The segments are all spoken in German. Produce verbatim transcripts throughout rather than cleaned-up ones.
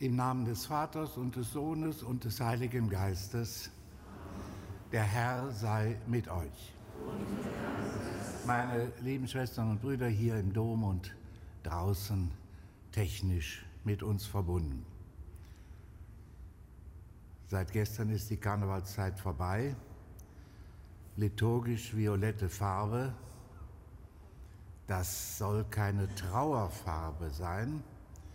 Im Namen des Vaters und des Sohnes und des Heiligen Geistes. Der Herr sei mit euch. Meine lieben Schwestern und Brüder hier im Dom und draußen technisch mit uns verbunden. Seit gestern ist die Karnevalszeit vorbei. Liturgisch violette Farbe. Das soll keine Trauerfarbe sein.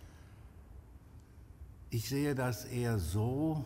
Ich sehe das eher so,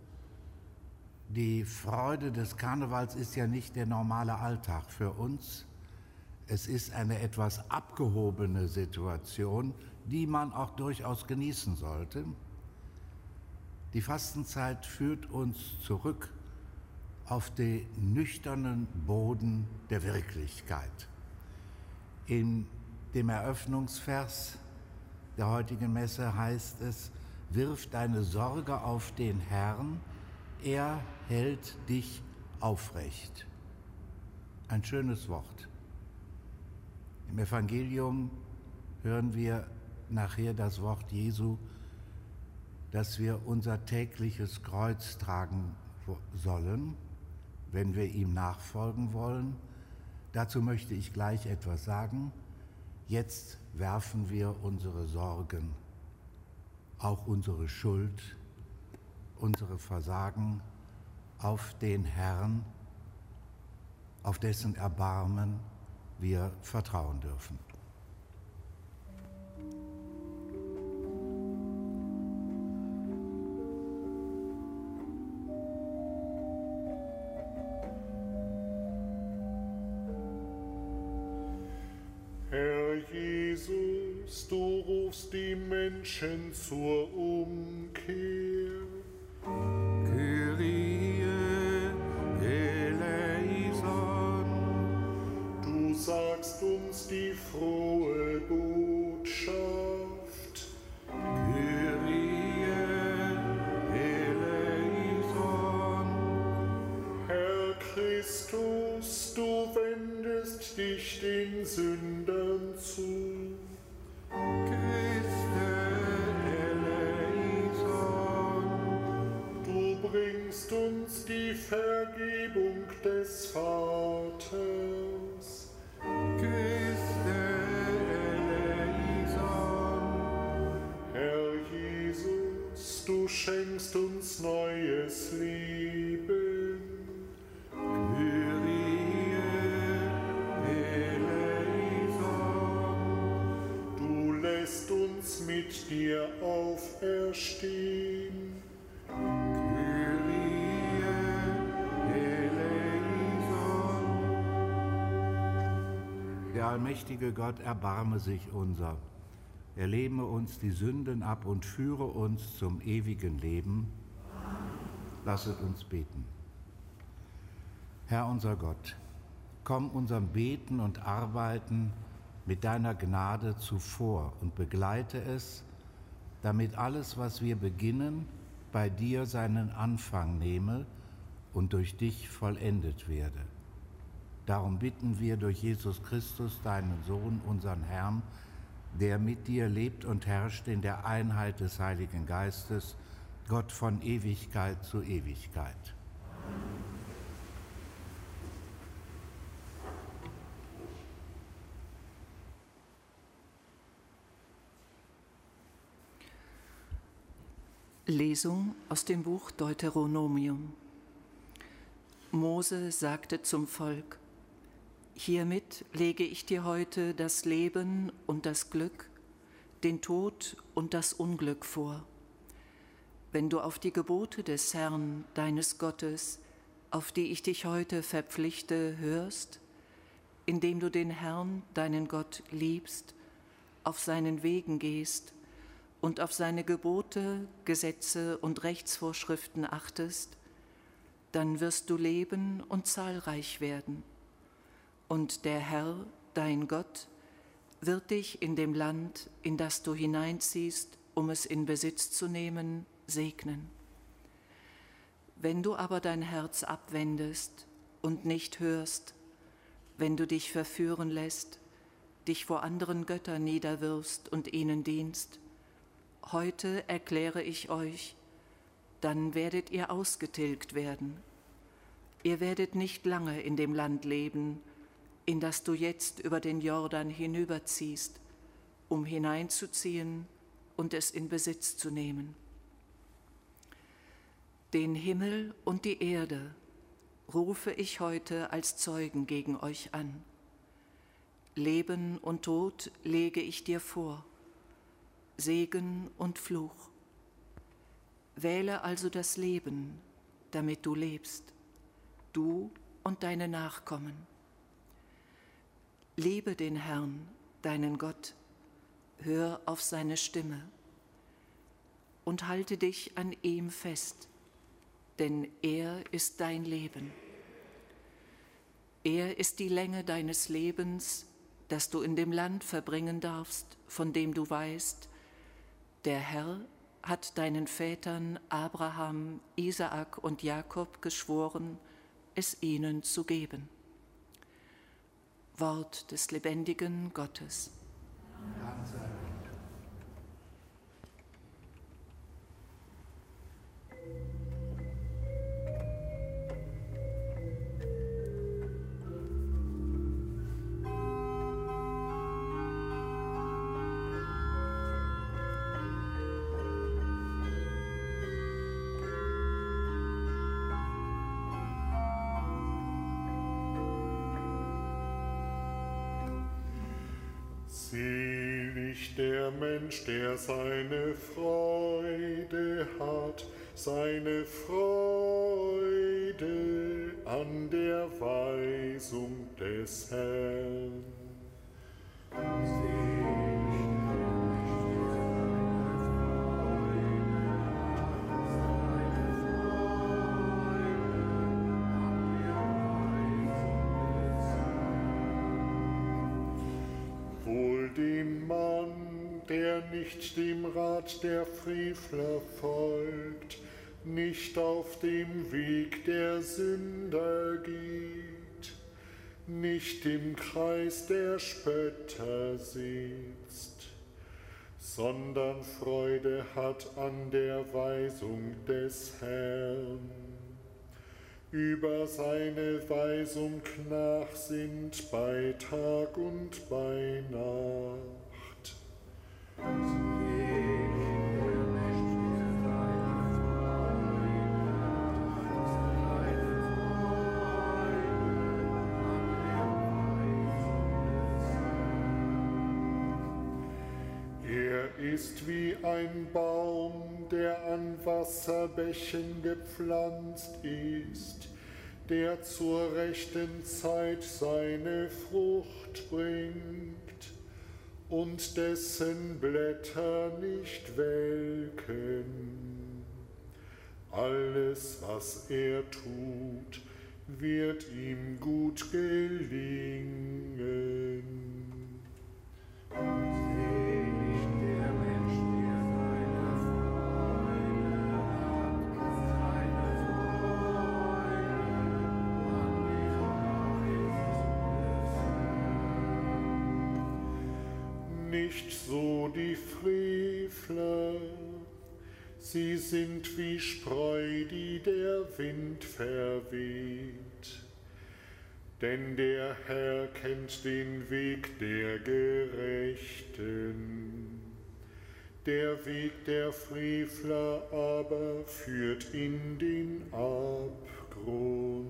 die Freude des Karnevals ist ja nicht der normale Alltag für uns. Es ist eine etwas abgehobene Situation, die man auch durchaus genießen sollte. Die Fastenzeit führt uns zurück auf den nüchternen Boden der Wirklichkeit. In dem Eröffnungsvers der heutigen Messe heißt es: Wirf deine Sorge auf den Herrn, er hält dich aufrecht. Ein schönes Wort. Im Evangelium hören wir nachher das Wort Jesu, dass wir unser tägliches Kreuz tragen sollen, wenn wir ihm nachfolgen wollen. Dazu möchte ich gleich etwas sagen. Jetzt werfen wir unsere Sorgen, auch unsere Schuld, unsere Versagen auf den Herrn, auf dessen Erbarmen wir vertrauen dürfen. Herr Jesus, du rufst die Menschen zur Umkehr. Kyrie eleison. Du sagst uns die frohe Botschaft. Kyrie eleison. Herr Christus, du wendest dich den Sündern zu. Bringst uns die Vergebung des Vaters. Christe eleison. Herr Jesus, du schenkst uns neues Leben. Kyrie eleison. Du lässt uns mit dir auferstehen. Der allmächtige Gott erbarme sich unser. Er lehme uns die Sünden ab und führe uns zum ewigen Leben. Lasset uns beten. Herr unser Gott, komm unserem Beten und Arbeiten mit deiner Gnade zuvor und begleite es, damit alles, was wir beginnen, bei dir seinen Anfang nehme und durch dich vollendet werde. Darum bitten wir durch Jesus Christus, deinen Sohn, unseren Herrn, der mit dir lebt und herrscht in der Einheit des Heiligen Geistes, Gott von Ewigkeit zu Ewigkeit. Lesung aus dem Buch Deuteronomium. Mose sagte zum Volk: Hiermit lege ich dir heute das Leben und das Glück, den Tod und das Unglück vor. Wenn du auf die Gebote des Herrn, deines Gottes, auf die ich dich heute verpflichte, hörst, indem du den Herrn, deinen Gott, liebst, auf seinen Wegen gehst und auf seine Gebote, Gesetze und Rechtsvorschriften achtest, dann wirst du leben und zahlreich werden. Und der Herr, dein Gott, wird dich in dem Land, in das du hineinziehst, um es in Besitz zu nehmen, segnen. Wenn du aber dein Herz abwendest und nicht hörst, wenn du dich verführen lässt, dich vor anderen Göttern niederwirfst und ihnen dienst, heute erkläre ich euch, dann werdet ihr ausgetilgt werden. Ihr werdet nicht lange in dem Land leben, in das du jetzt über den Jordan hinüberziehst, um hineinzuziehen und es in Besitz zu nehmen. Den Himmel und die Erde rufe ich heute als Zeugen gegen euch an. Leben und Tod lege ich dir vor, Segen und Fluch. Wähle also das Leben, damit du lebst, du und deine Nachkommen. Liebe den Herrn, deinen Gott, hör auf seine Stimme und halte dich an ihm fest, denn er ist dein Leben. Er ist die Länge deines Lebens, das du in dem Land verbringen darfst, von dem du weißt, der Herr hat deinen Vätern Abraham, Isaak und Jakob geschworen, es ihnen zu geben. Wort des lebendigen Gottes. Dank sei Gott. Selig der Mensch, der seine Freude hat, seine Freude an der Weisung des Herrn. Dem Mann, der nicht dem Rat der Frevler folgt, nicht auf dem Weg der Sünder geht, nicht im Kreis der Spötter sitzt, sondern Freude hat an der Weisung des Herrn. Über seine Weisung nachsinnt bei Tag und bei Nacht. Er ist wie ein Baum, der an Wasserbächen gepflanzt ist, der zur rechten Zeit seine Frucht bringt und dessen Blätter nicht welken. Alles, was er tut, wird ihm gut gelingen. Nicht so die Frevler, sie sind wie Spreu, die der Wind verweht. Denn der Herr kennt den Weg der Gerechten. Der Weg der Frevler aber führt in den Abgrund.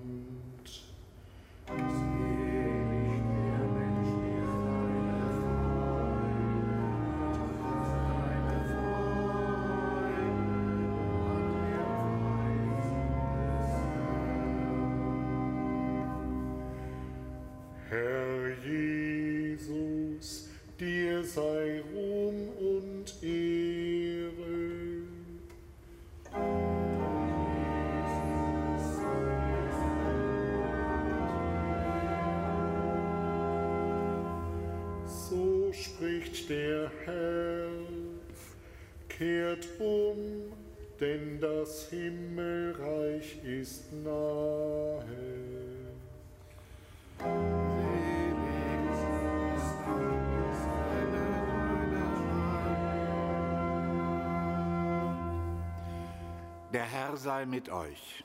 Herr Jesus, dir sei Ruhm und Ehre. So spricht der Herr, kehrt um, denn das Himmelreich ist nahe. Der Herr sei mit euch.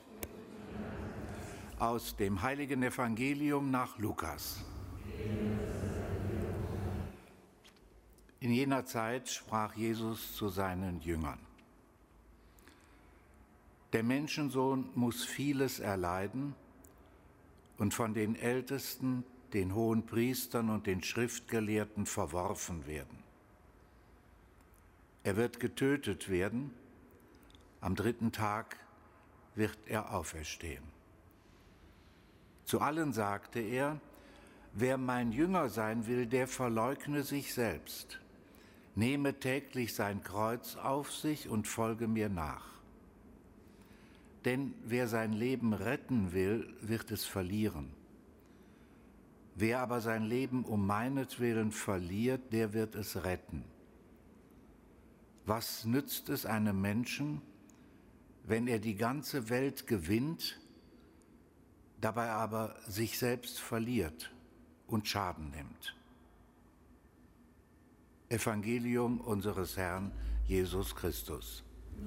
Aus dem heiligen Evangelium nach Lukas. In jener Zeit sprach Jesus zu seinen Jüngern: Der Menschensohn muss vieles erleiden und von den Ältesten, den Hohenpriestern und den Schriftgelehrten verworfen werden. Er wird getötet werden, am dritten Tag wird er auferstehen. Zu allen sagte er: Wer mein Jünger sein will, der verleugne sich selbst, nehme täglich sein Kreuz auf sich und folge mir nach. Denn wer sein Leben retten will, wird es verlieren. Wer aber sein Leben um meinetwillen verliert, der wird es retten. Was nützt es einem Menschen, wenn er die ganze Welt gewinnt, dabei aber sich selbst verliert und Schaden nimmt? Evangelium unseres Herrn Jesus Christus.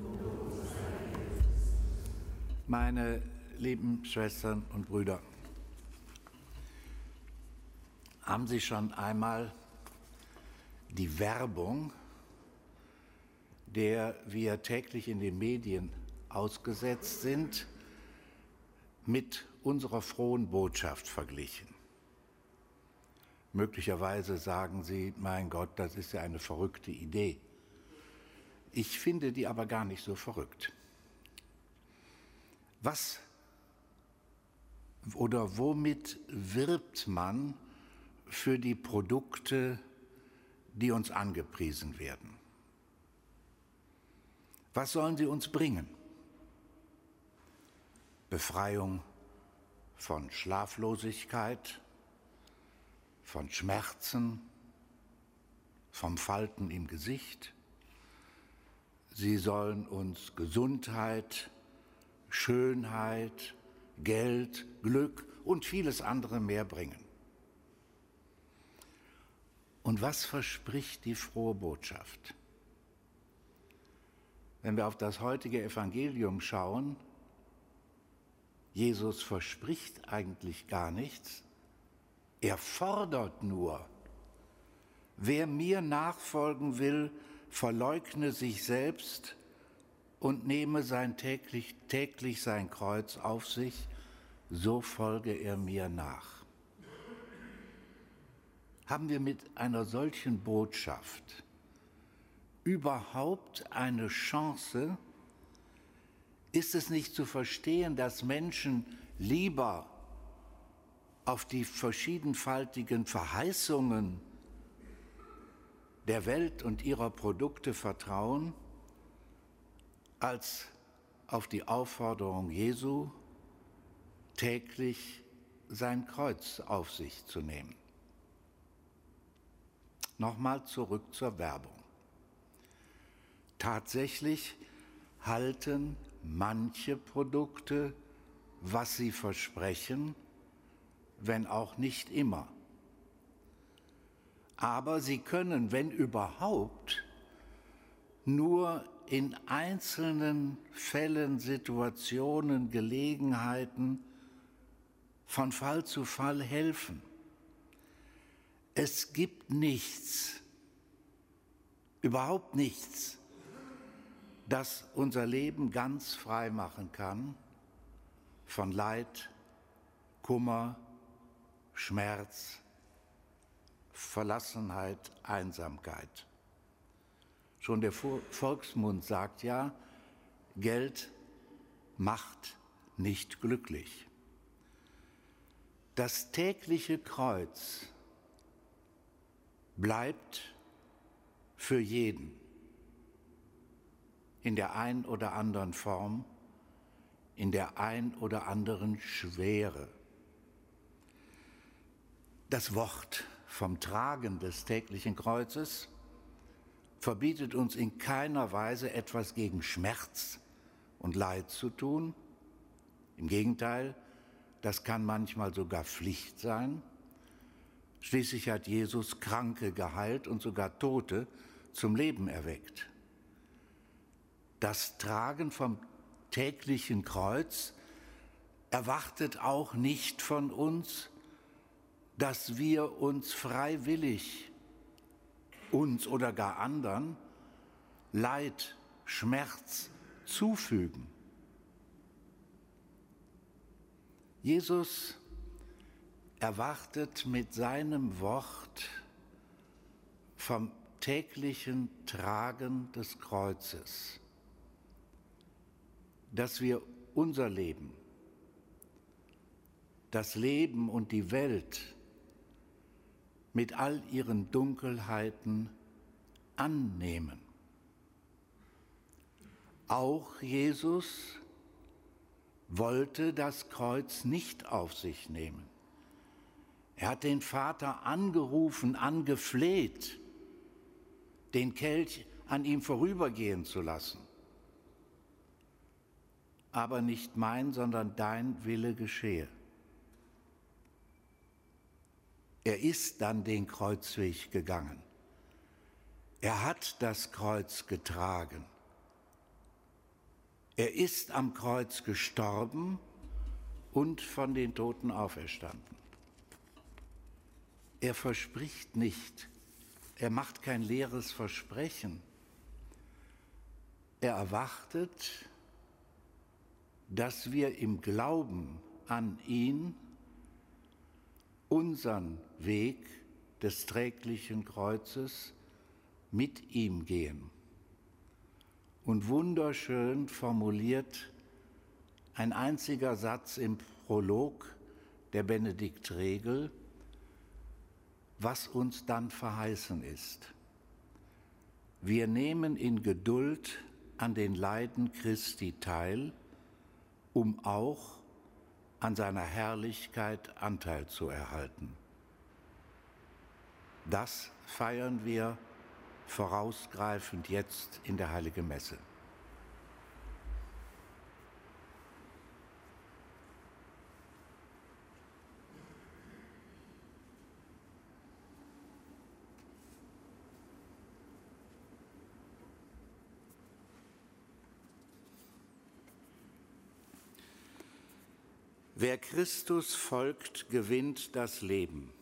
Meine lieben Schwestern und Brüder, haben Sie schon einmal die Werbung, der wir täglich in den Medien ausgesetzt sind, mit unserer frohen Botschaft verglichen? Möglicherweise sagen Sie: Mein Gott, das ist ja eine verrückte Idee. Ich finde die aber gar nicht so verrückt. Was oder womit wirbt man für die Produkte, die uns angepriesen werden? Was sollen sie uns bringen? Befreiung von Schlaflosigkeit, von Schmerzen, vom Falten im Gesicht. Sie sollen uns Gesundheit, Schönheit, Geld, Glück und vieles andere mehr bringen. Und was verspricht die frohe Botschaft? Wenn wir auf das heutige Evangelium schauen, Jesus verspricht eigentlich gar nichts, er fordert nur: Wer mir nachfolgen will, verleugne sich selbst und nehme sein täglich, täglich sein Kreuz auf sich, so folge er mir nach. Haben wir mit einer solchen Botschaft überhaupt eine Chance? Ist es nicht zu verstehen, dass Menschen lieber auf die verschiedenfaltigen Verheißungen der Welt und ihrer Produkte vertrauen, als auf die Aufforderung Jesu, täglich sein Kreuz auf sich zu nehmen? Nochmal zurück zur Werbung. Tatsächlich halten manche Produkte, was sie versprechen, wenn auch nicht immer. Aber sie können, wenn überhaupt, nur in einzelnen Fällen, Situationen, Gelegenheiten von Fall zu Fall helfen. Es gibt nichts, überhaupt nichts, das unser Leben ganz frei machen kann von Leid, Kummer, Schmerz, Verlassenheit, Einsamkeit. Schon der Volksmund sagt ja: Geld macht nicht glücklich. Das tägliche Kreuz bleibt für jeden in der ein oder anderen Form, in der ein oder anderen Schwere. Das Wort vom Tragen des täglichen Kreuzes verbietet uns in keiner Weise, etwas gegen Schmerz und Leid zu tun. Im Gegenteil, das kann manchmal sogar Pflicht sein. Schließlich hat Jesus Kranke geheilt und sogar Tote zum Leben erweckt. Das Tragen vom täglichen Kreuz erwartet auch nicht von uns, dass wir uns freiwillig, uns oder gar anderen, Leid, Schmerz zufügen. Jesus erwartet mit seinem Wort vom täglichen Tragen des Kreuzes, dass wir unser Leben, das Leben und die Welt mit all ihren Dunkelheiten annehmen. Auch Jesus wollte das Kreuz nicht auf sich nehmen. Er hat den Vater angerufen, angefleht, den Kelch an ihm vorübergehen zu lassen. Aber nicht mein, sondern dein Wille geschehe. Er ist dann den Kreuzweg gegangen. Er hat das Kreuz getragen. Er ist am Kreuz gestorben und von den Toten auferstanden. Er verspricht nicht, er macht kein leeres Versprechen. Er erwartet, dass wir im Glauben an ihn unseren Weg des träglichen Kreuzes mit ihm gehen. Und wunderschön formuliert ein einziger Satz im Prolog der Benediktregel, was uns dann verheißen ist. Wir nehmen in Geduld an den Leiden Christi teil, um auch an seiner Herrlichkeit Anteil zu erhalten. Das feiern wir vorausgreifend jetzt in der Heiligen Messe. Wer Christus folgt, gewinnt das Leben.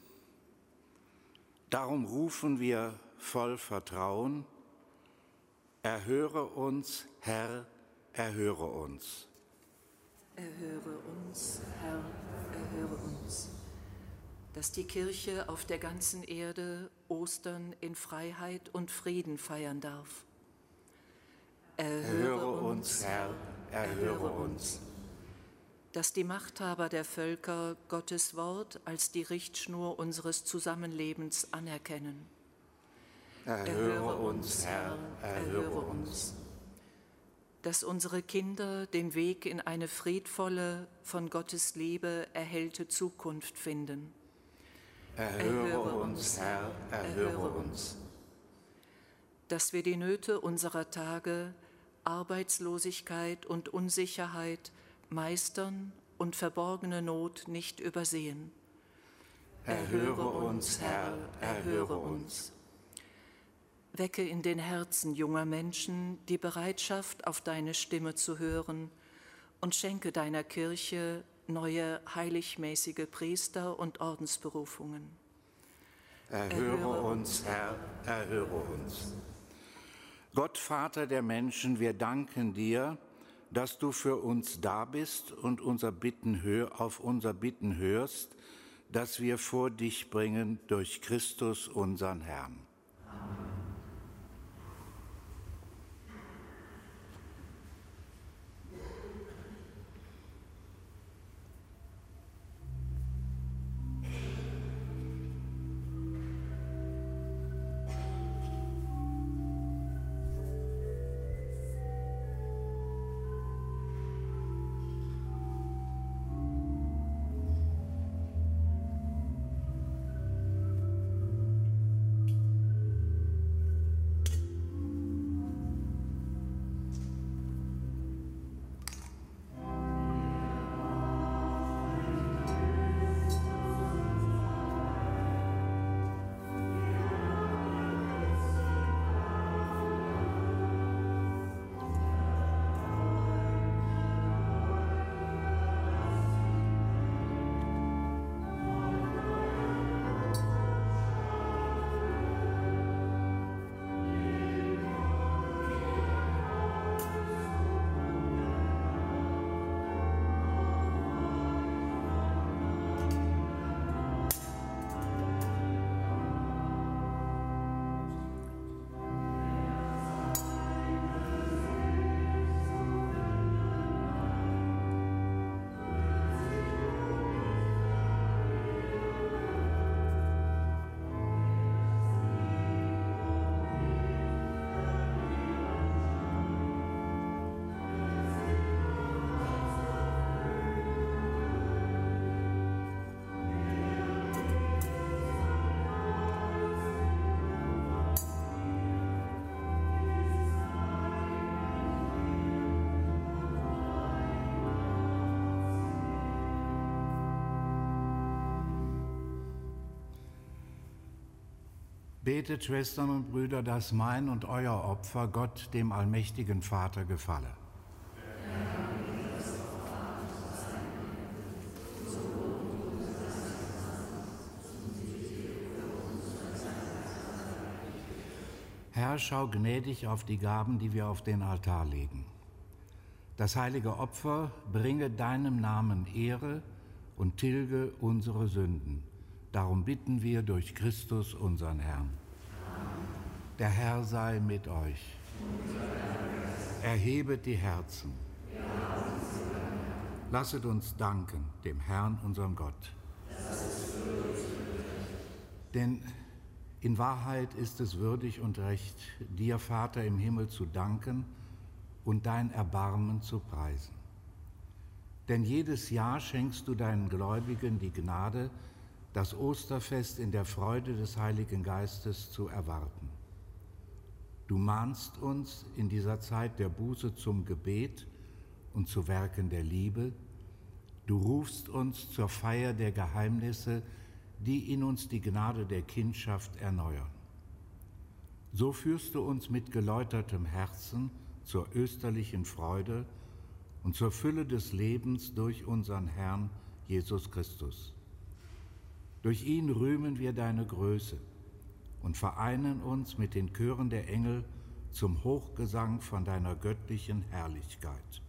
Darum rufen wir voll Vertrauen: Erhöre uns, Herr, erhöre uns. Erhöre uns, Herr, erhöre uns. Dass die Kirche auf der ganzen Erde Ostern in Freiheit und Frieden feiern darf. Erhöre uns, Herr, erhöre uns. Dass die Machthaber der Völker Gottes Wort als die Richtschnur unseres Zusammenlebens anerkennen. Erhöre uns, Herr, erhöre uns. Dass unsere Kinder den Weg in eine friedvolle, von Gottes Liebe erhellte Zukunft finden. Erhöre uns, Herr, erhöre uns. Dass wir die Nöte unserer Tage, Arbeitslosigkeit und Unsicherheit meistern und verborgene Not nicht übersehen. Erhöre uns, Herr, erhöre uns. Wecke in den Herzen junger Menschen die Bereitschaft, auf deine Stimme zu hören und schenke deiner Kirche neue heiligmäßige Priester und Ordensberufungen. Erhöre, erhöre uns, Herr, erhöre uns. Gott, Vater der Menschen, wir danken dir, dass du für uns da bist und unser Bitten hör, auf unser Bitten hörst, das wir vor dich bringen durch Christus, unseren Herrn. Amen. Betet, Schwestern und Brüder, dass mein und euer Opfer Gott, dem allmächtigen Vater, gefalle. Herr, schau gnädig auf die Gaben, die wir auf den Altar legen. Das heilige Opfer bringe deinem Namen Ehre und tilge unsere Sünden. Darum bitten wir durch Christus, unseren Herrn. Amen. Der Herr sei mit euch. Erhebet die Herzen. Lasset uns danken dem Herrn, unserem Gott. Denn in Wahrheit ist es würdig und recht, dir, Vater im Himmel, zu danken und dein Erbarmen zu preisen. Denn jedes Jahr schenkst du deinen Gläubigen die Gnade, das Osterfest in der Freude des Heiligen Geistes zu erwarten. Du mahnst uns in dieser Zeit der Buße zum Gebet und zu Werken der Liebe. Du rufst uns zur Feier der Geheimnisse, die in uns die Gnade der Kindschaft erneuern. So führst du uns mit geläutertem Herzen zur österlichen Freude und zur Fülle des Lebens durch unseren Herrn Jesus Christus. Durch ihn rühmen wir deine Größe und vereinen uns mit den Chören der Engel zum Hochgesang von deiner göttlichen Herrlichkeit.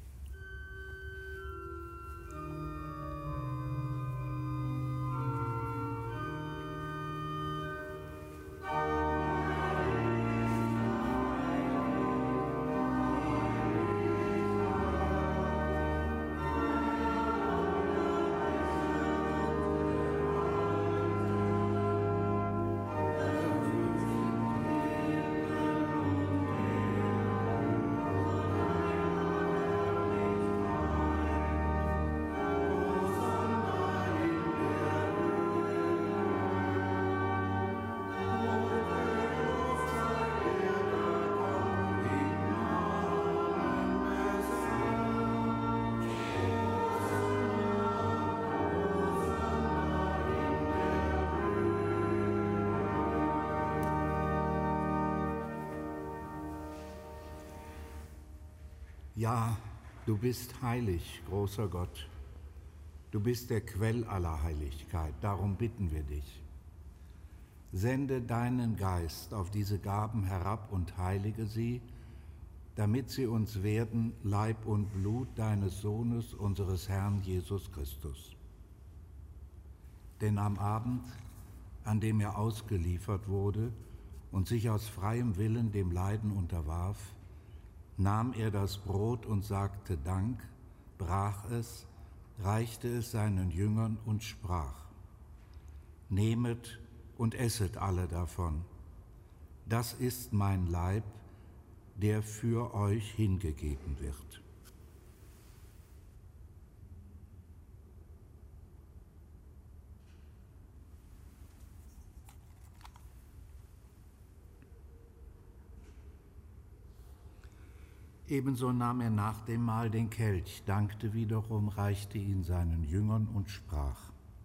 Ja, du bist heilig, großer Gott. Du bist der Quell aller Heiligkeit, darum bitten wir dich. Sende deinen Geist auf diese Gaben herab und heilige sie, damit sie uns werden Leib und Blut deines Sohnes, unseres Herrn Jesus Christus. Denn am Abend, an dem er ausgeliefert wurde und sich aus freiem Willen dem Leiden unterwarf, nahm er das Brot und sagte Dank, brach es, reichte es seinen Jüngern und sprach: Nehmet und esset alle davon. Das ist mein Leib, der für euch hingegeben wird. Ebenso nahm er nach dem Mahl den Kelch, dankte wiederum, reichte ihn seinen Jüngern und sprach: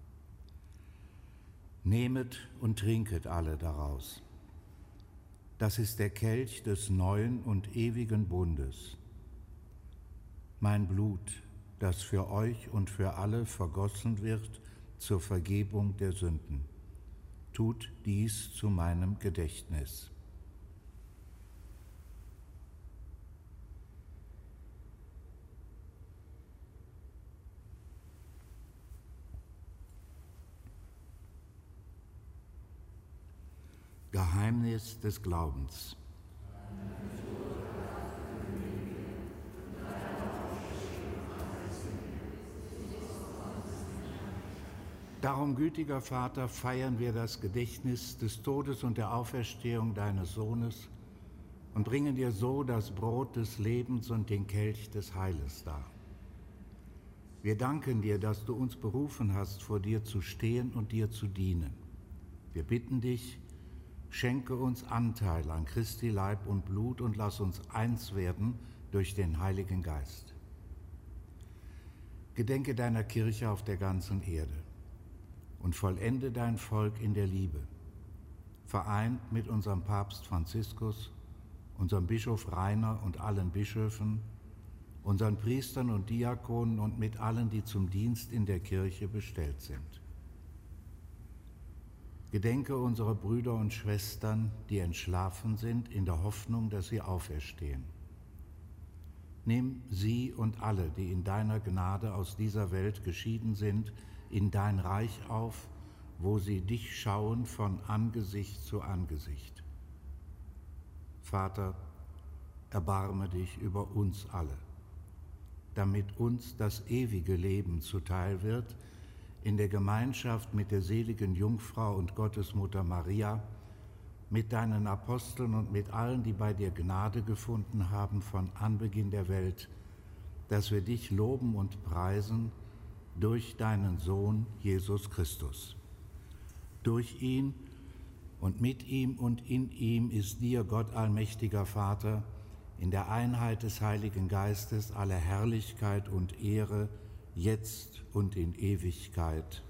Nehmet und trinket alle daraus. Das ist der Kelch des neuen und ewigen Bundes. Mein Blut, das für euch und für alle vergossen wird zur Vergebung der Sünden. Tut dies zu meinem Gedächtnis. Geheimnis des Glaubens. Darum, gütiger Vater, feiern wir das Gedächtnis des Todes und der Auferstehung deines Sohnes und bringen dir so das Brot des Lebens und den Kelch des Heiles dar. Wir danken dir, dass du uns berufen hast, vor dir zu stehen und dir zu dienen. Wir bitten dich, schenke uns Anteil an Christi Leib und Blut und lass uns eins werden durch den Heiligen Geist. Gedenke deiner Kirche auf der ganzen Erde und vollende dein Volk in der Liebe. vereint mit unserem Papst Franziskus, unserem Bischof Rainer und allen Bischöfen, unseren Priestern und Diakonen und mit allen, die zum Dienst in der Kirche bestellt sind. Gedenke unserer Brüder und Schwestern, die entschlafen sind, in der Hoffnung, dass sie auferstehen. Nimm sie und alle, die in deiner Gnade aus dieser Welt geschieden sind, in dein Reich auf, wo sie dich schauen von Angesicht zu Angesicht. Vater, erbarme dich über uns alle, damit uns das ewige Leben zuteil wird, in der Gemeinschaft mit der seligen Jungfrau und Gottesmutter Maria, mit deinen Aposteln und mit allen, die bei dir Gnade gefunden haben von Anbeginn der Welt, dass wir dich loben und preisen durch deinen Sohn Jesus Christus. Durch ihn und mit ihm und in ihm ist dir, Gott allmächtiger Vater, in der Einheit des Heiligen Geistes alle Herrlichkeit und Ehre, jetzt und in Ewigkeit.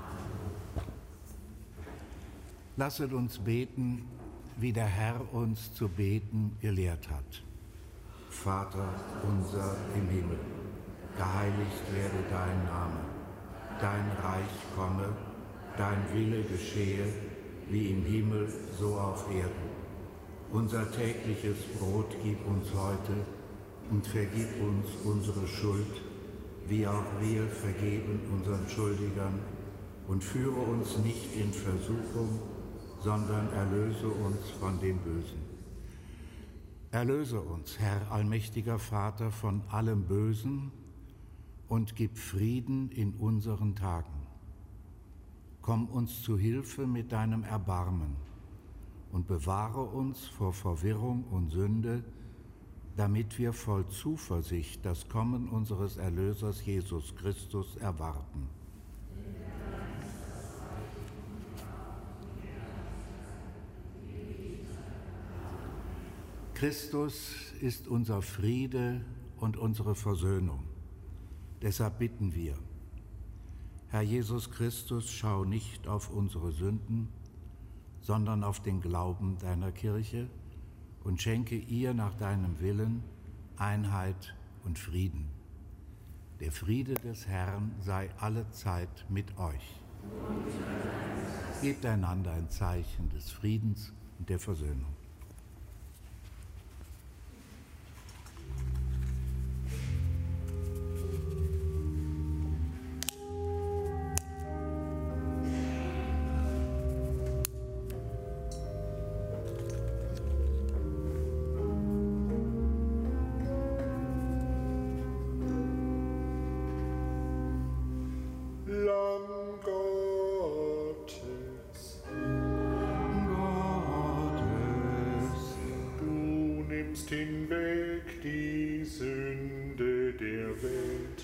Lasset uns beten, wie der Herr uns zu beten gelehrt hat. Vater unser im Himmel, geheiligt werde dein Name, dein Reich komme, dein Wille geschehe, wie im Himmel, so auf Erden. Unser tägliches Brot gib uns heute und vergib uns unsere Schuld, wie auch wir vergeben unseren Schuldigern. Und führe uns nicht in Versuchung, sondern erlöse uns von dem Bösen. Erlöse uns, Herr allmächtiger Vater, von allem Bösen und gib Frieden in unseren Tagen. Komm uns zu Hilfe mit deinem Erbarmen und bewahre uns vor Verwirrung und Sünde, damit wir voll Zuversicht das Kommen unseres Erlösers Jesus Christus erwarten. Christus ist unser Friede und unsere Versöhnung. Deshalb bitten wir, Herr Jesus Christus, schau nicht auf unsere Sünden, sondern auf den Glauben deiner Kirche und schenke ihr nach deinem Willen Einheit und Frieden. Der Friede des Herrn sei allezeit mit euch. Gebt einander ein Zeichen des Friedens und der Versöhnung. Hinweg die Sünde der Welt.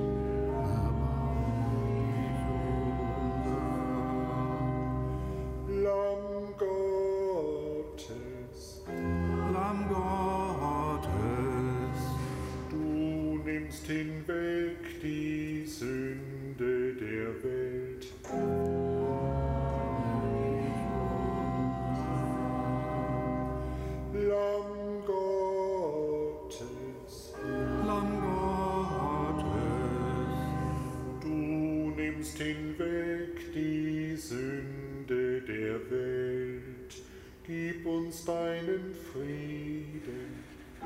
Lamm Gottes, Lamm Gottes, du nimmst hinweg die Sünde der Welt. Lamm hinweg die Sünde der Welt. Gib uns deinen Frieden.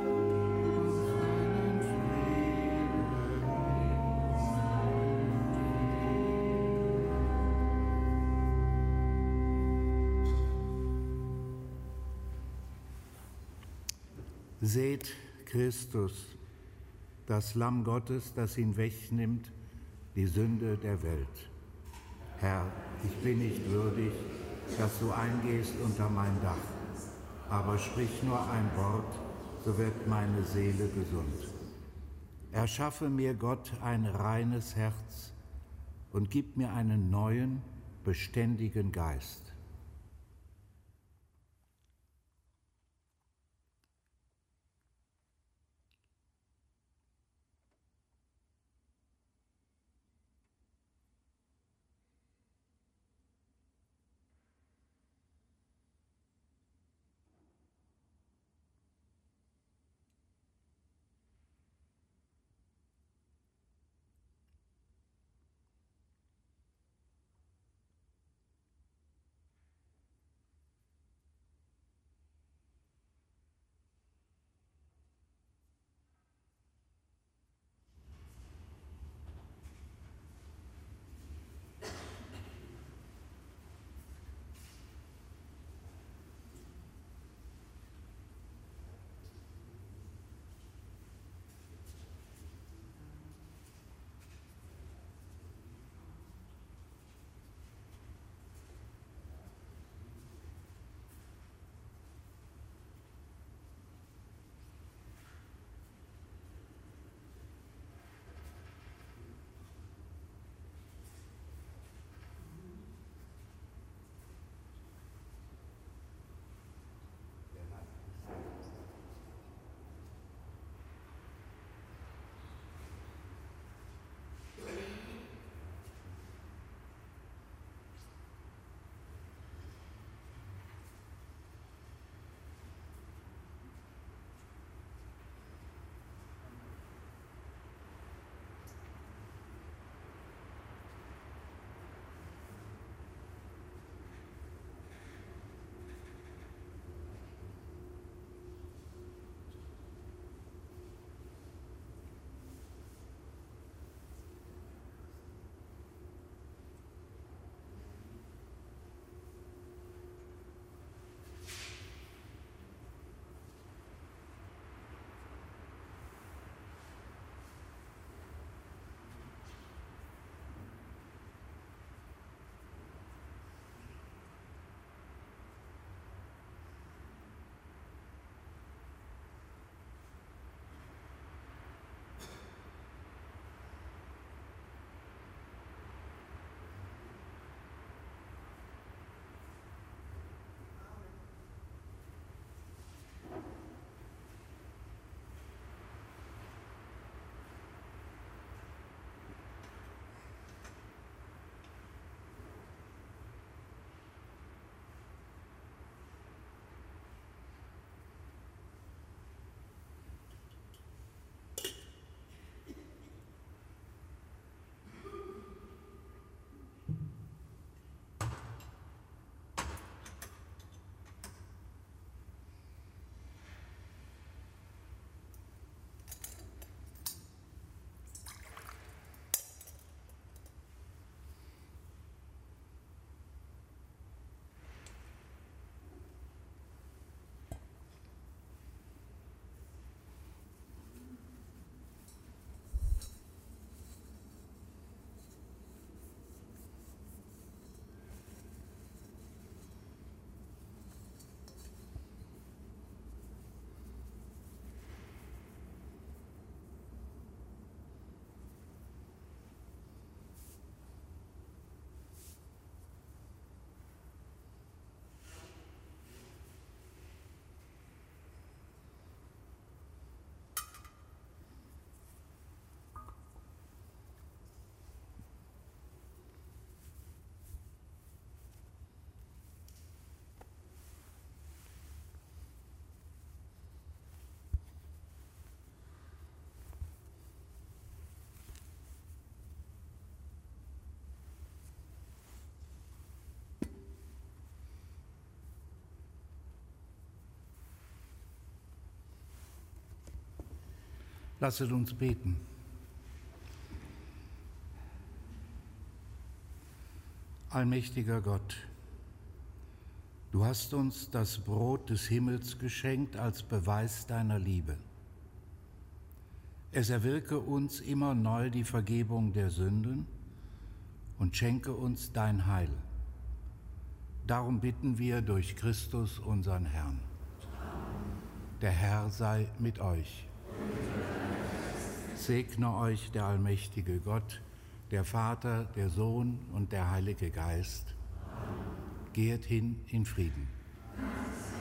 Seht Christus, das Lamm Gottes, das ihn wegnimmt, die Sünde der Welt. Herr, ich bin nicht würdig, dass du eingehst unter mein Dach, aber sprich nur ein Wort, so wird meine Seele gesund. Erschaffe mir, Gott, ein reines Herz und gib mir einen neuen, beständigen Geist. Lasset uns beten. Allmächtiger Gott, du hast uns das Brot des Himmels geschenkt als Beweis deiner Liebe. Es erwirke uns immer neu die Vergebung der Sünden und schenke uns dein Heil. Darum bitten wir durch Christus, unseren Herrn. Der Herr sei mit euch. Segne euch der allmächtige Gott, der Vater, der Sohn und der Heilige Geist. Geht hin in Frieden.